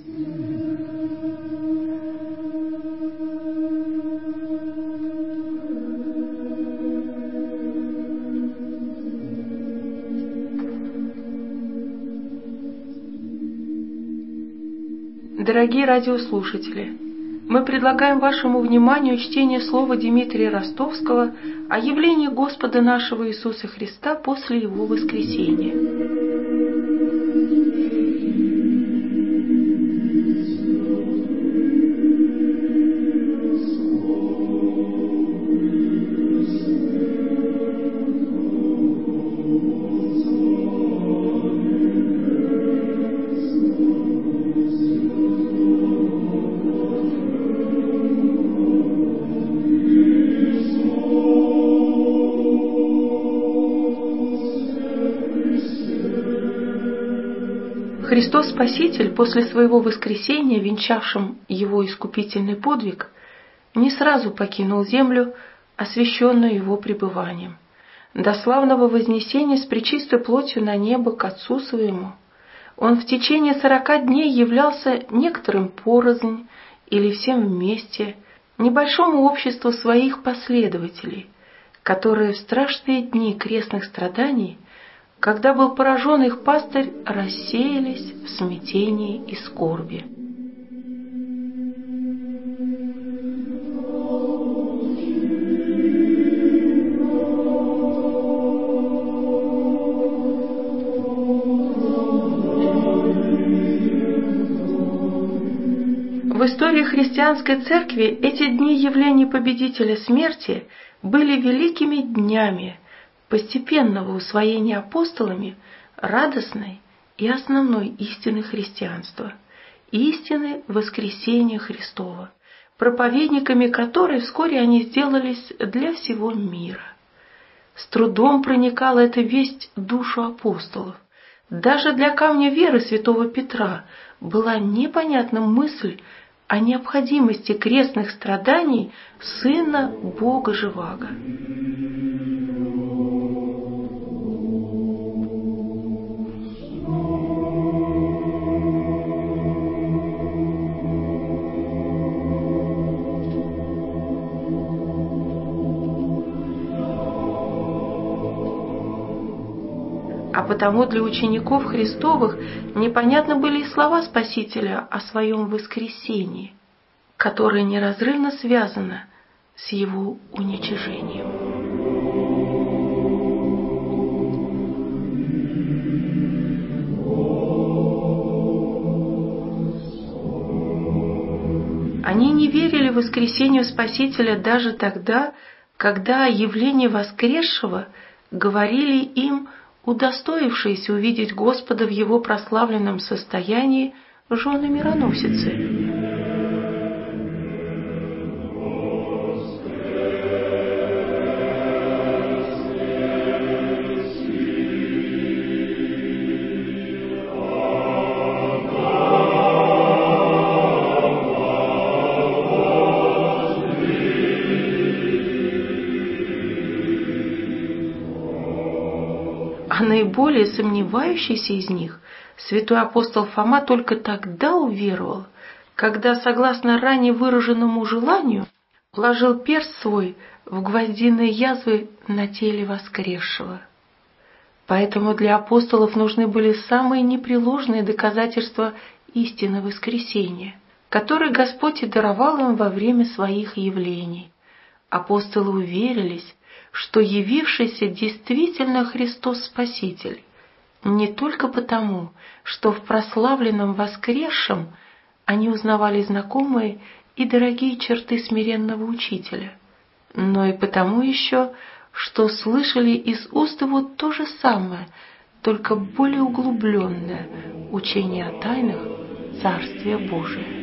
Дорогие радиослушатели, мы предлагаем вашему вниманию чтение слова Дмитрия Ростовского о явлении Господа нашего Иисуса Христа после Его воскресения. Христос Спаситель после своего воскресения, венчавшим его искупительный подвиг, не сразу покинул землю, освященную его пребыванием, до славного вознесения с пречистой плотью на небо к Отцу своему. Он в течение 40 дней являлся некоторым порознь или всем вместе, небольшому обществу своих последователей, которые в страшные дни крестных страданий, когда был поражен их пастырь, рассеялись в смятении и скорби. В истории христианской церкви эти дни явления победителя смерти были великими днями постепенного усвоения апостолами радостной и основной истины христианства, истины воскресения Христова, проповедниками которой вскоре они сделались для всего мира. С трудом проникала эта весть в душу апостолов. Даже для камня веры святого Петра была непонятна мысль о необходимости крестных страданий Сына Бога Живаго. А потому для учеников Христовых непонятны были и слова Спасителя о своем воскресении, которое неразрывно связано с его уничижением. Они не верили в воскресению Спасителя даже тогда, когда о явлении воскресшего говорили им удостоившиеся увидеть Господа в Его прославленном состоянии жены мироносицы. А наиболее сомневающийся из них, святой апостол Фома, только тогда уверовал, когда, согласно ранее выраженному желанию, вложил перст свой в гвоздиные язвы на теле воскресшего. Поэтому для апостолов нужны были самые непреложные доказательства истины воскресения, которые Господь и даровал им во время своих явлений. Апостолы уверились, что явившийся действительно Христос Спаситель, не только потому, что в прославленном воскресшем они узнавали знакомые и дорогие черты смиренного Учителя, но и потому еще, что слышали из уст его то же самое, только более углубленное учение о тайнах Царствия Божия.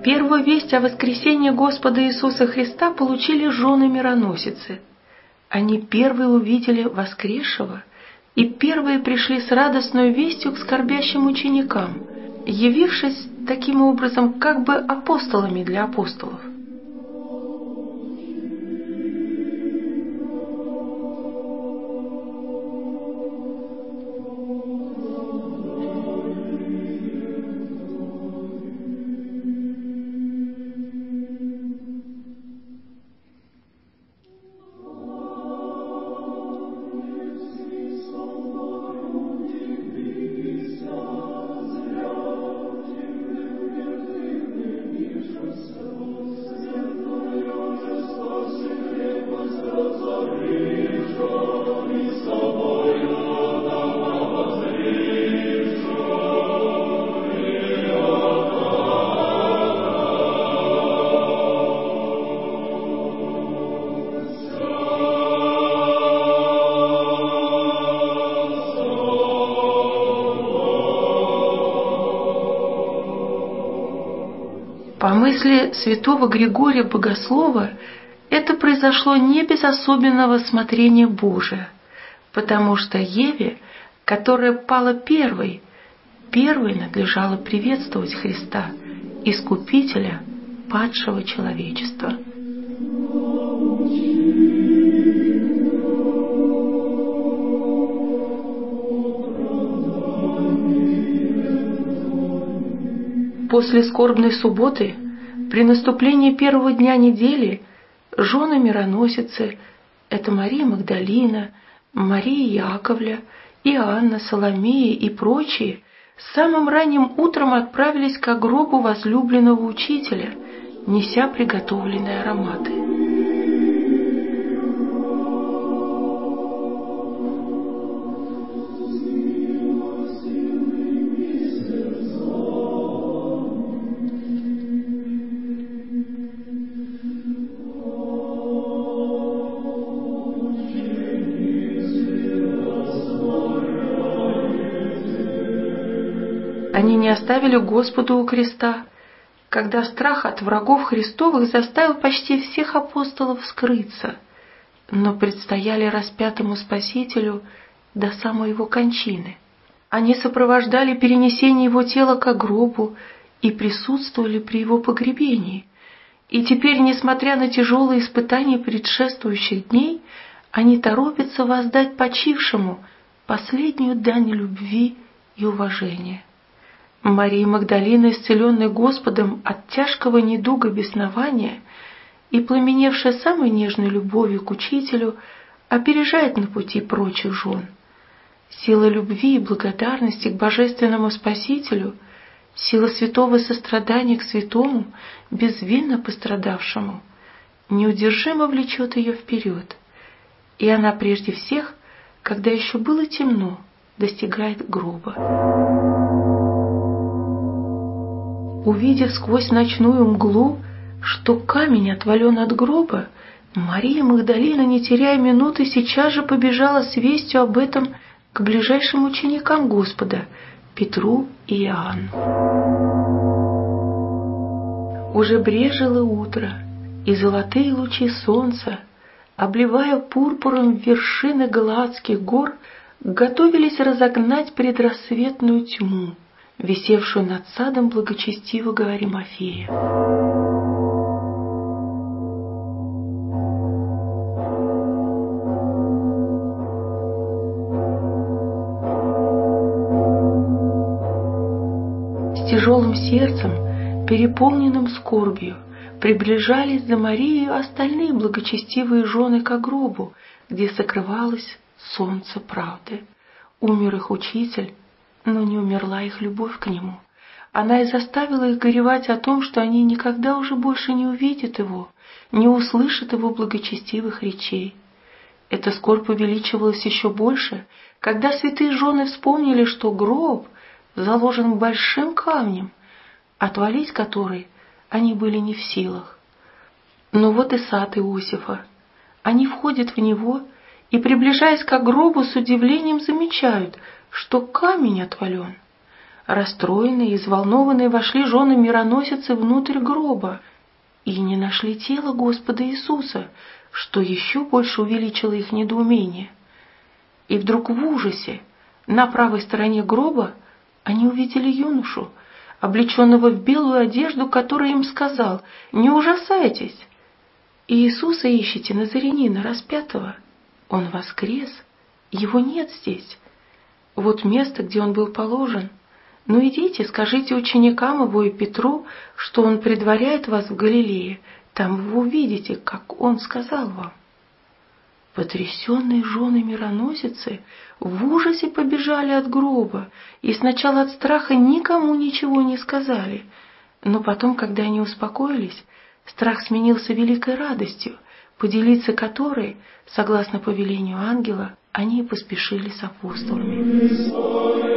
Первую весть о воскресении Господа Иисуса Христа получили жены мироносицы. Они первые увидели воскресшего и первые пришли с радостной вестью к скорбящим ученикам, явившись таким образом как бы апостолами для апостолов. По мысли святого Григория Богослова, это произошло не без особенного смотрения Божия, потому что Еве, которая пала первой надлежало приветствовать Христа, Искупителя падшего человечества. После скорбной субботы, при наступлении первого дня недели, жены мироносицы, это Мария Магдалина, Мария Яковля, Иоанна, Соломея и прочие, самым ранним утром отправились к гробу возлюбленного учителя, неся приготовленные ароматы. Они не оставили Господу у креста, когда страх от врагов Христовых заставил почти всех апостолов скрыться, но предстояли распятому Спасителю до самой его кончины. Они сопровождали перенесение его тела к гробу и присутствовали при его погребении. И теперь, несмотря на тяжелые испытания предшествующих дней, они торопятся воздать почившему последнюю дань любви и уважения. Мария Магдалина, исцеленная Господом от тяжкого недуга беснования и пламеневшая самой нежной любовью к учителю, опережает на пути прочих жен. Сила любви и благодарности к Божественному Спасителю, сила святого сострадания к святому, безвинно пострадавшему, неудержимо влечет ее вперед, и она прежде всех, когда еще было темно, достигает гроба. Увидев сквозь ночную мглу, что камень отвален от гроба, Мария Магдалина, не теряя минуты, сейчас же побежала с вестью об этом к ближайшим ученикам Господа, Петру и Иоанну. Уже брежило утро, и золотые лучи солнца, обливая пурпуром вершины Галаадских гор, готовились разогнать предрассветную тьму, висевшую над садом благочестивого Аримафея. С тяжелым сердцем, переполненным скорбью, приближались за Марией остальные благочестивые жены к гробу, где сокрывалось солнце правды. Умер их учитель, но не умерла их любовь к нему. Она и заставила их горевать о том, что они никогда уже больше не увидят его, не услышат его благочестивых речей. Эта скорбь увеличивалась еще больше, когда святые жены вспомнили, что гроб заложен большим камнем, отвалить который они были не в силах. Но вот и сад Иосифа. Они входят в него и, приближаясь к гробу, с удивлением замечают, что камень отвален. Расстроенные и взволнованные вошли жены-мироносицы внутрь гроба и не нашли тела Господа Иисуса, что еще больше увеличило их недоумение. И вдруг в ужасе на правой стороне гроба они увидели юношу, облеченного в белую одежду, который им сказал: «Не ужасайтесь! Иисуса ищете, Назарянина распятого. Он воскрес, его нет здесь. Вот место, где он был положен. Ну идите, скажите ученикам его и Петру, что он предваряет вас в Галилее. Там вы увидите, как он сказал вам». Потрясенные жены мироносицы в ужасе побежали от гроба и сначала от страха никому ничего не сказали, но потом, когда они успокоились, страх сменился великой радостью, поделиться которой, согласно повелению ангела, они поспешили с апостолами.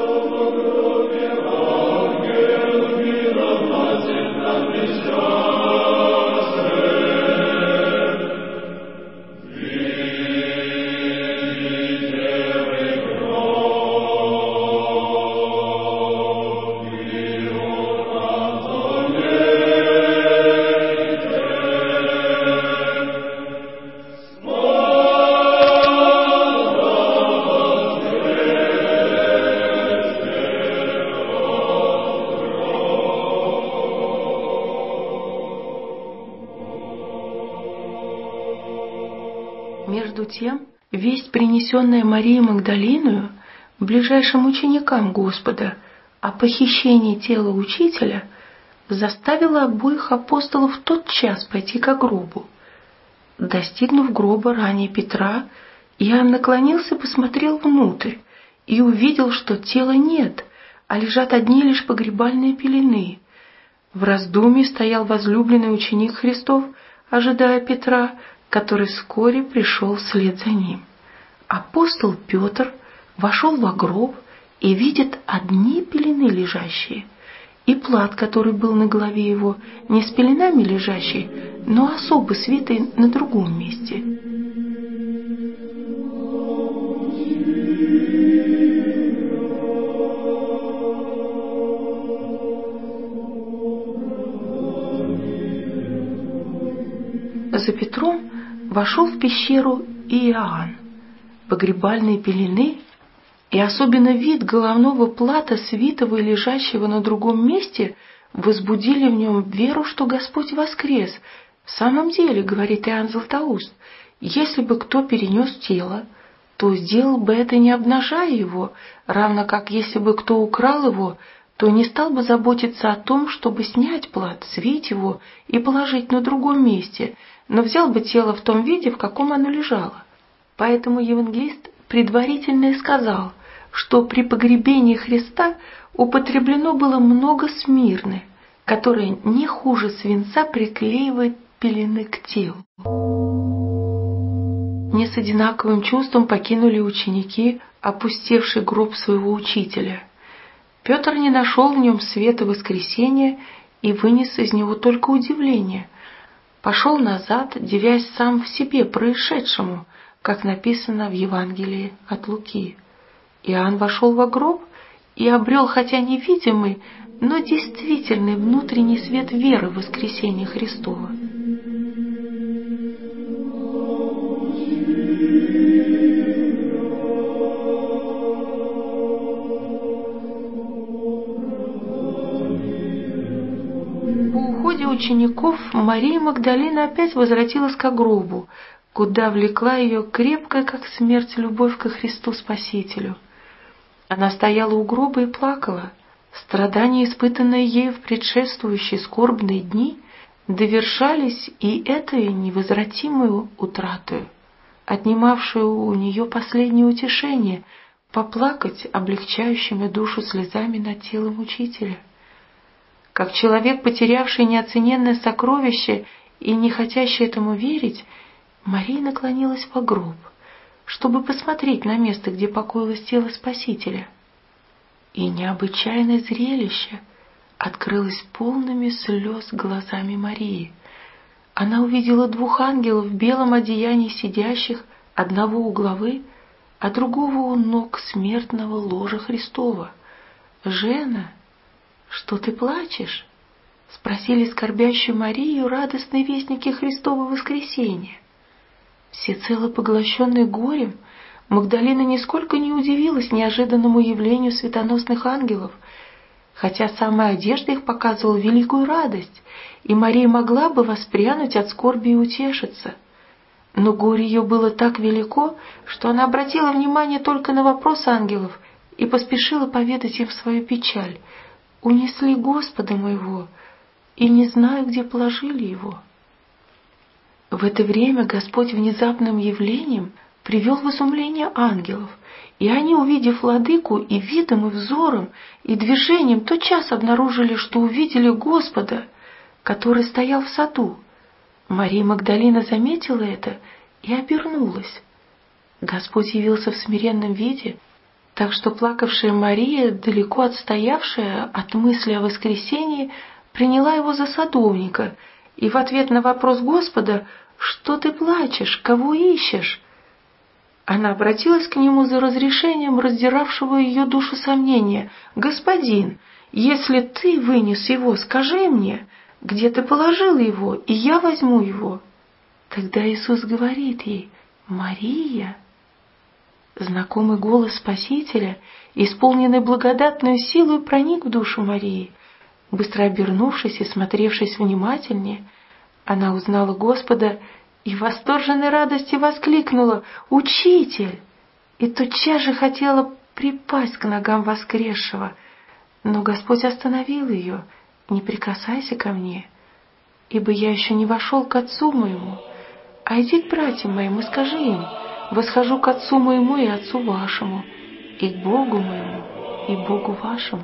Между тем, весть, принесенная Марией Магдалиною ближайшим ученикам Господа о похищении тела учителя, заставила обоих апостолов тотчас пойти к гробу. Достигнув гроба ранее Петра, Иоанн наклонился и посмотрел внутрь и увидел, что тела нет, а лежат одни лишь погребальные пелены. В раздумье стоял возлюбленный ученик Христов, ожидая Петра, который вскоре пришел вслед за ним. Апостол Петр вошел во гроб и видит одни пелены лежащие, и плат, который был на голове его, не с пеленами лежащий, но особо свитый на другом месте. За Петром вошел в пещеру Иоанн. Погребальные пелены и особенно вид головного плата, свитого и лежащего на другом месте, возбудили в нем веру, что Господь воскрес. В самом деле, говорит Иоанн Златоуст, если бы кто перенес тело, то сделал бы это, не обнажая его, равно как если бы кто украл его, то не стал бы заботиться о том, чтобы снять плат, свить его и положить на другом месте, но взял бы тело в том виде, в каком оно лежало. Поэтому евангелист предварительно и сказал, что при погребении Христа употреблено было много смирны, которые не хуже свинца приклеивает пелены к телу. Не с одинаковым чувством покинули ученики опустевший гроб своего учителя. Петр не нашел в нем света воскресения и вынес из него только удивление. Пошел назад, дивясь сам в себе происшедшему, как написано в Евангелии от Луки. Иоанн вошел во гроб и обрел, хотя невидимый, но действительный внутренний свет веры в воскресение Христова. По уходе учеников Мария Магдалина опять возвратилась к гробу, куда влекла ее крепкая, как смерть, любовь ко Христу Спасителю. Она стояла у гроба и плакала. Страдания, испытанные ею в предшествующие скорбные дни, довершались и этой невозвратимой утратою, отнимавшую у нее последнее утешение — поплакать облегчающими душу слезами над телом учителя. Как человек, потерявший неоцененное сокровище и не хотящий этому верить, Мария наклонилась в гроб, чтобы посмотреть на место, где покоилось тело Спасителя. И необычайное зрелище открылось полными слез глазами Марии. Она увидела двух ангелов в белом одеянии сидящих, одного у главы, а другого у ног смертного ложа Христова. «Жена, что ты плачешь?» — спросили скорбящую Марию радостные вестники Христова воскресения. Всецело поглощенной горем, Магдалина нисколько не удивилась неожиданному явлению светоносных ангелов, хотя самая одежда их показывала великую радость, и Мария могла бы воспрянуть от скорби и утешиться. Но горе ее было так велико, что она обратила внимание только на вопрос ангелов и поспешила поведать им свою печаль. «Унесли Господа моего, и не знаю, где положили его». В это время Господь внезапным явлением привел в изумление ангелов, и они, увидев владыку, и видом, и взором, и движением, тотчас обнаружили, что увидели Господа, который стоял в саду. Мария Магдалина заметила это и обернулась. Господь явился в смиренном виде, так что плакавшая Мария, далеко отстоявшая от мысли о воскресении, приняла его за садовника, и в ответ на вопрос Господа: «Что ты плачешь? Кого ищешь?» она обратилась к нему за разрешением раздиравшего ее душу сомнения: «Господин, если ты вынес его, скажи мне, где ты положил его, и я возьму его». Тогда Иисус говорит ей: «Мария». Знакомый голос Спасителя, исполненный благодатную силой, проник в душу Марии. Быстро обернувшись и смотревшись внимательнее, она узнала Господа и в восторженной радости воскликнула: «Учитель!» и тотчас же хотела припасть к ногам воскресшего. Но Господь остановил ее: «Не прикасайся ко мне, ибо я еще не вошел к Отцу моему. А иди к братьям моим и скажи им: восхожу к Отцу моему и Отцу вашему, и к Богу моему и Богу вашему».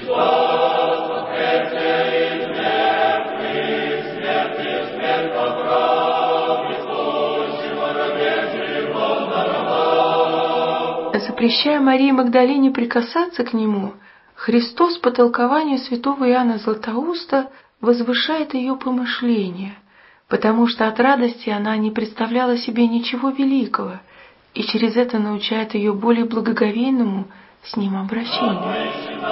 Запрещая Марии Магдалине прикасаться к нему, Христос по толкованию святого Иоанна Златоуста возвышает ее помышления, потому что от радости она не представляла себе ничего великого, и через это научает ее более благоговейному с ним обращению.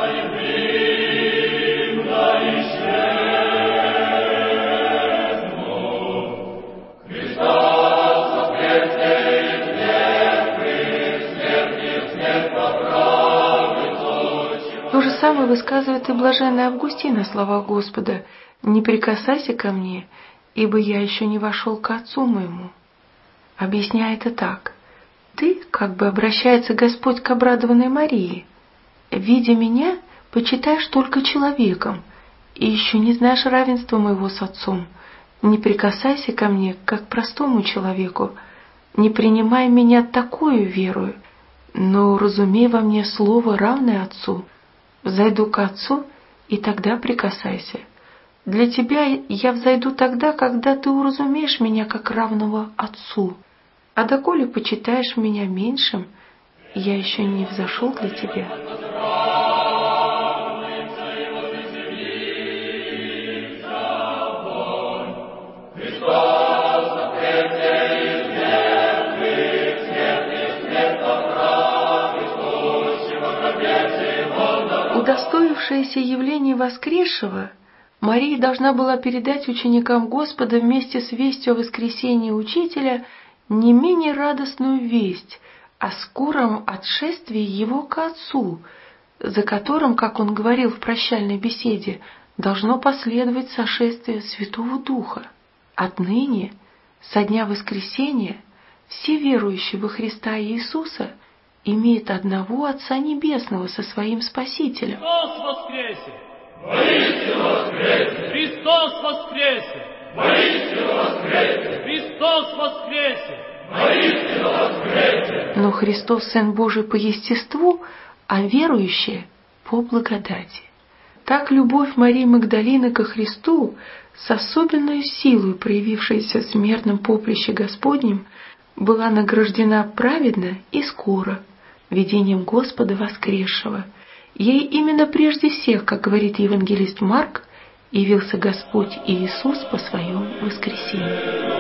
То же самое высказывает и блаженный Августин о словах Господа: «Не прикасайся ко мне, ибо я еще не вошел к Отцу моему». Объясняя это так: «Ты, как бы обращается Господь к обрадованной Марии, видя меня, почитаешь только человеком, и еще не знаешь равенства моего с Отцом. Не прикасайся ко мне, как к простому человеку, не принимай меня такою верою, но разумей во мне слово, равное Отцу. Взойду к Отцу, и тогда прикасайся. Для тебя я взойду тогда, когда ты уразумеешь меня как равного Отцу. А доколе почитаешь меня меньшим, я еще не взошел для тебя». Удостоившаяся явления воскресшего, Мария должна была передать ученикам Господа вместе с вестью о воскресении Учителя не менее радостную весть о скором отшествии Его к Отцу, за которым, как он говорил в прощальной беседе, должно последовать сошествие Святого Духа. Отныне, со дня воскресения, все верующие во Христа Иисуса имеет одного Отца Небесного со своим Спасителем. Христос воскресе! Воистину воскресе! Христос воскресе! Воистину воскресе! Христос воскресе! Воистину воскресе! Но Христос Сын Божий по естеству, а верующие по благодати. Так любовь Марии Магдалины ко Христу, с особенной силой проявившейся в смертном поприще Господнем, была награждена праведно и скоро видением Господа воскресшего. Ей именно прежде всех, как говорит евангелист Марк, явился Господь Иисус по своем воскресении.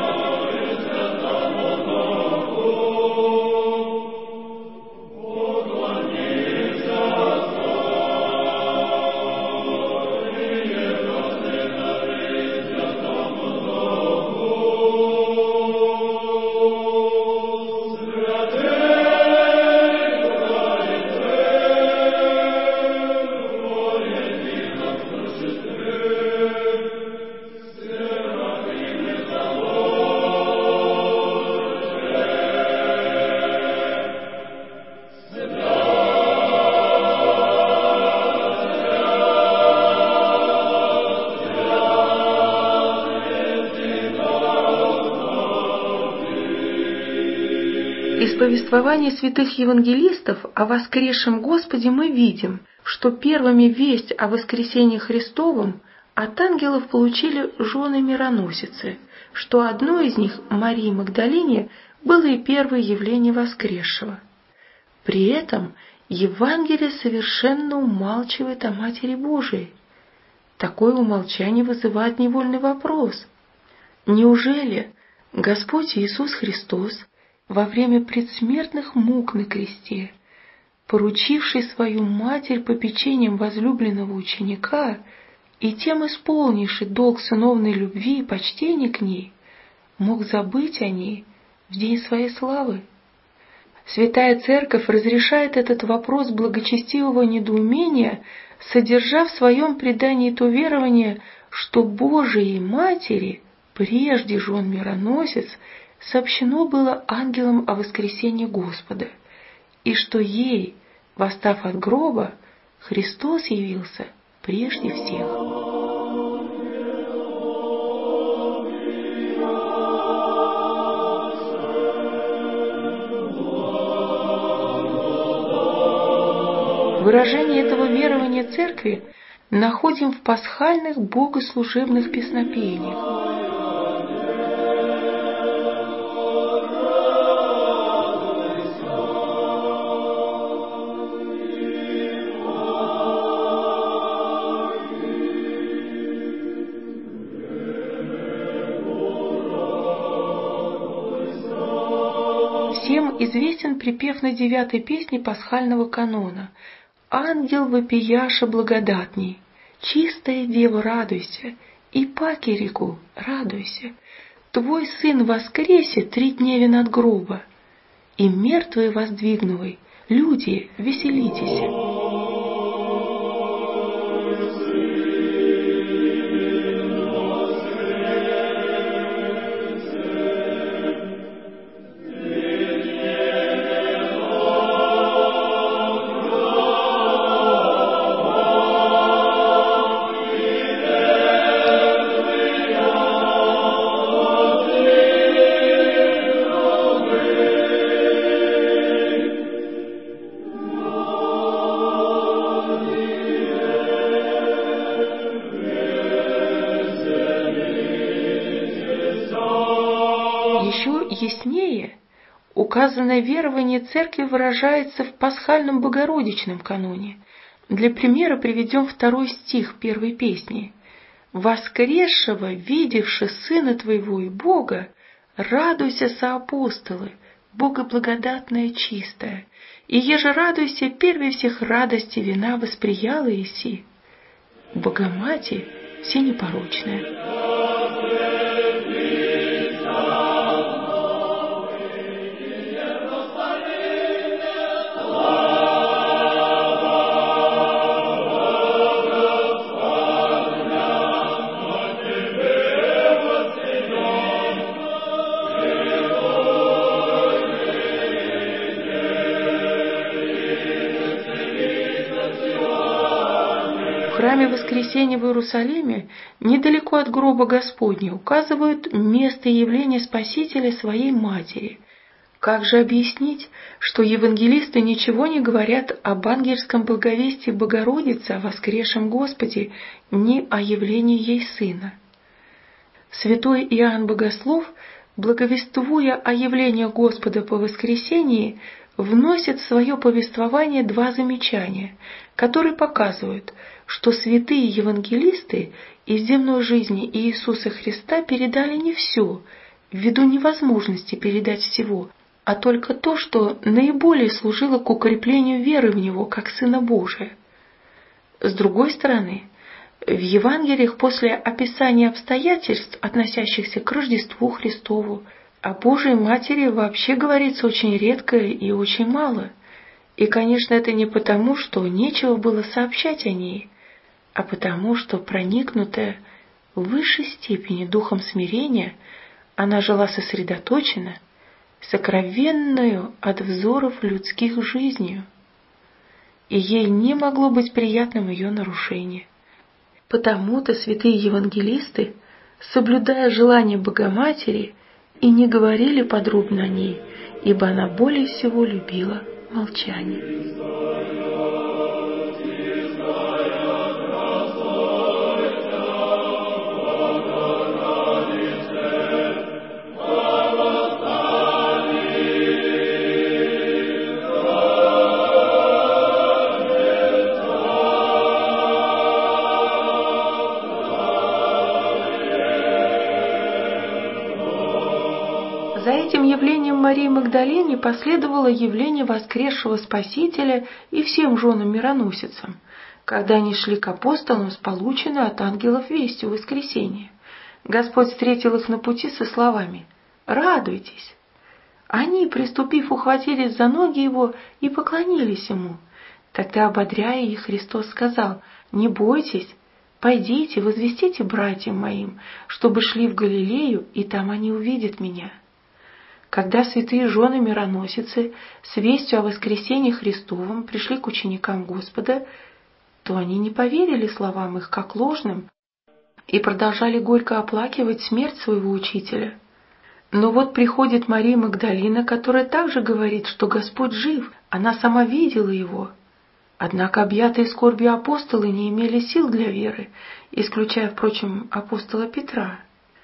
Из повествования святых евангелистов о воскресшем Господе мы видим, что первыми весть о воскресении Христовом от ангелов получили жены-мироносицы, что одной из них, Марии Магдалине, было и первое явление воскресшего. При этом Евангелие совершенно умалчивает о Матери Божией. Такое умолчание вызывает невольный вопрос. Неужели Господь Иисус Христос во время предсмертных мук на кресте, поручивший свою Матерь попечением возлюбленного ученика и тем исполнивший долг сыновной любви и почтения к ней, мог забыть о ней в день своей славы? Святая Церковь разрешает этот вопрос благочестивого недоумения, содержа в своем предании то верование, что Божией Матери, прежде жен мироносец, сообщено было ангелам о воскресении Господа, и что ей, восстав от гроба, Христос явился прежде всех. Выражение этого верования Церкви находим в пасхальных богослужебных песнопениях. Всем известен припев на 9-й песне пасхального канона: «Ангел вопияша благодатней, чистая дева, радуйся, и паки реку, радуйся, твой сын воскресе 3 дневен от гроба, и мертвые воздвигнувай, люди, веселитесь». Еще яснее указанное верование Церкви выражается в пасхальном богородичном каноне. Для примера приведем 2 стих 1 песни: «Воскресшего, видевши Сына Твоего и Бога, радуйся, соапостолы, Бога благодатная чистая, и еже радуйся, первей всех радости вина восприяла еси, Богоматерь всенепорочная». В храме Воскресения в Иерусалиме, недалеко от гроба Господня, указывают место явления Спасителя своей Матери. Как же объяснить, что евангелисты ничего не говорят об ангельском благовестии Богородицы о воскресшем Господе, ни о явлении ей Сына? Святой Иоанн Богослов, благовествуя о явлении Господа по воскресении, вносит в свое повествование 2 замечания, которые показывают, что святые евангелисты из земной жизни Иисуса Христа передали не все, ввиду невозможности передать всего, а только то, что наиболее служило к укреплению веры в Него как Сына Божия. С другой стороны, в Евангелиях после описания обстоятельств, относящихся к Рождеству Христову, о Божией Матери вообще говорится очень редко и очень мало. И, конечно, это не потому, что нечего было сообщать о ней, а потому, что, проникнутая в высшей степени духом смирения, она жила сосредоточенно, сокровенную от взоров людских жизнью, и ей не могло быть приятным ее нарушение. Потому-то святые евангелисты, соблюдая желание Богоматери, и не говорили подробно о ней, ибо она более всего любила молчание. За этим явлением Марии Магдалине последовало явление воскресшего Спасителя и всем женам-мироносицам, когда они шли к апостолам с полученной от ангелов вестью воскресения. Господь встретил их на пути со словами: «Радуйтесь!» Они, приступив, ухватились за ноги его и поклонились ему. Тогда, ободряя их, Христос сказал: «Не бойтесь, пойдите, возвестите братьям моим, чтобы шли в Галилею, и там они увидят меня». Когда святые жены-мироносицы с вестью о воскресении Христовом пришли к ученикам Господа, то они не поверили словам их как ложным и продолжали горько оплакивать смерть своего учителя. Но вот приходит Мария Магдалина, которая также говорит, что Господь жив, она сама видела его. Однако объятые скорбью апостолы не имели сил для веры, исключая, впрочем, апостола Петра.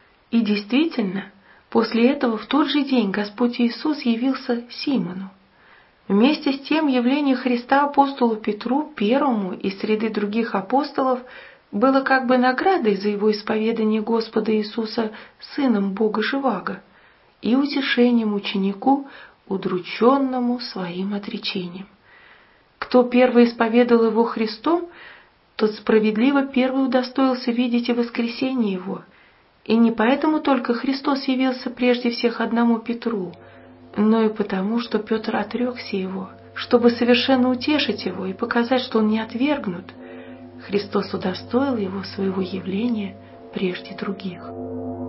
И действительно, после этого в тот же день Господь Иисус явился Симону. Вместе с тем явление Христа апостолу Петру, первому из среды других апостолов, было как бы наградой за его исповедание Господа Иисуса Сыном Бога Живаго и утешением ученику, удрученному своим отречением. Кто первый исповедал его Христом, тот справедливо первый удостоился видеть и воскресение его. И не поэтому только Христос явился прежде всех одному Петру, но и потому, что Петр отрекся его, чтобы совершенно утешить его и показать, что он не отвергнут. Христос удостоил его своего явления прежде других.